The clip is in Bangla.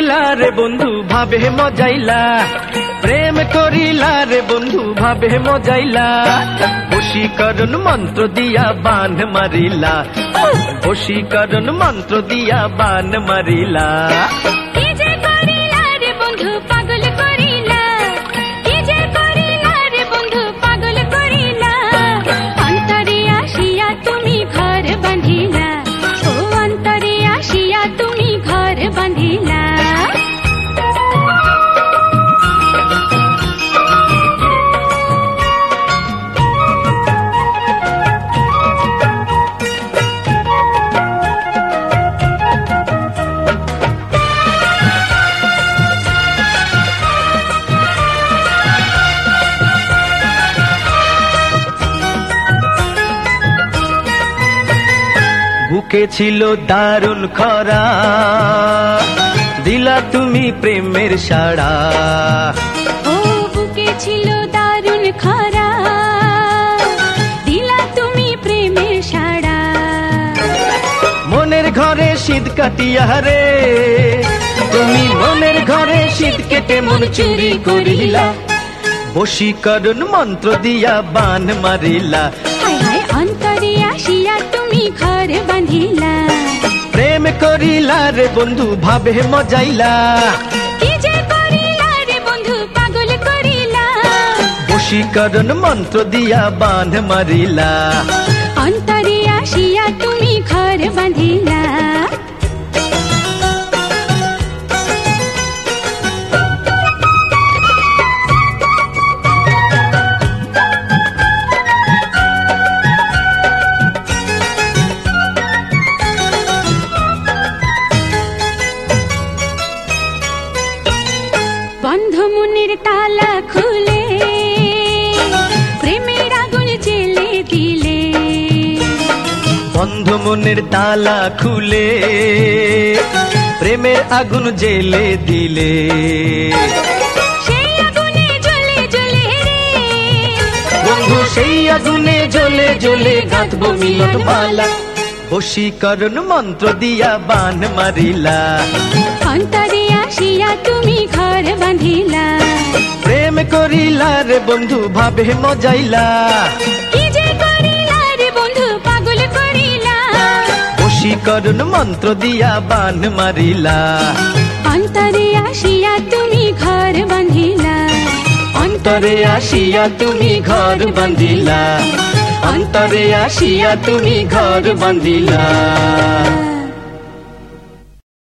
করিলা রে বন্ধু ভাবে মজাইলা, প্রেম করিলা রে বন্ধু ভাবে মজাইলা, বশীকরণ মন্ত্র দিয়া বান মারিলা, বশীকরণ মন্ত্র দিয়া বান মারিলা। কি যে করিলা রে বন্ধু পাগল করিলা, কি যে করিলা রে বন্ধু পাগল করিলা, অন্তরে আসিয়া তুমি ঘর বাঁধিলা, ও অন্তরে আসিয়া তুমি ঘর বাঁধিলা। বুকে ছিল দারুণ খরা, দিলা তুমি প্রেমের সাড়া, ও বুকে ছিল দারুণ খরা, দিলা তুমি প্রেমের সাড়া। মনের ঘরে শীত কাটিয়া রে তুমি মনের ঘরে শীত কেটে মন চুরি করিলা, বশীকরণ মন্ত্র দিয়া বান মারিলা। হায় হায় অন্তরে আসিয়া তুমি ঘর বাঁধিলা, প্রেম করিলা রে বন্ধু ভাবে মজাইলা, কি যে করিলা রে বন্ধু পাগল করিলা, বশীকরণ মন্ত্র দিয়া বান মারিলা। অন্তরে আসিয়া তুমি ঘর বাঁধিলা। বন্ধ মনের তালা খুলে প্রেমের আগুন জ্বেলে দিলে, বন্ধ মনের তালা খুলে প্রেমের আগুন জ্বেলে দিলে, সেই আগুনে জ্বলে জ্বলে রে বন্ধু সেই আগুনে জ্বলে জ্বলে গাঁথবো মিলন মালা, বশীকরণ মন্ত্র দিয়া বান মারিলা। অন্তরে আসিয়া তুমি ঘর বাঁধিলা, প্রেম করিলা রে বন্ধু ভাবে মজাইলা, কি যে করিলা রে বন্ধু পাগল করিলা, বশীকরণ মন্ত্র দিয়া বান মারিলা। অন্তরে আসিয়া তুমি ঘর বাঁধিলা, অন্তরে আসিয়া তুমি ঘর বাঁধিলা, অন্তরে আসিয়া তুমি ঘর বাঁধিলা।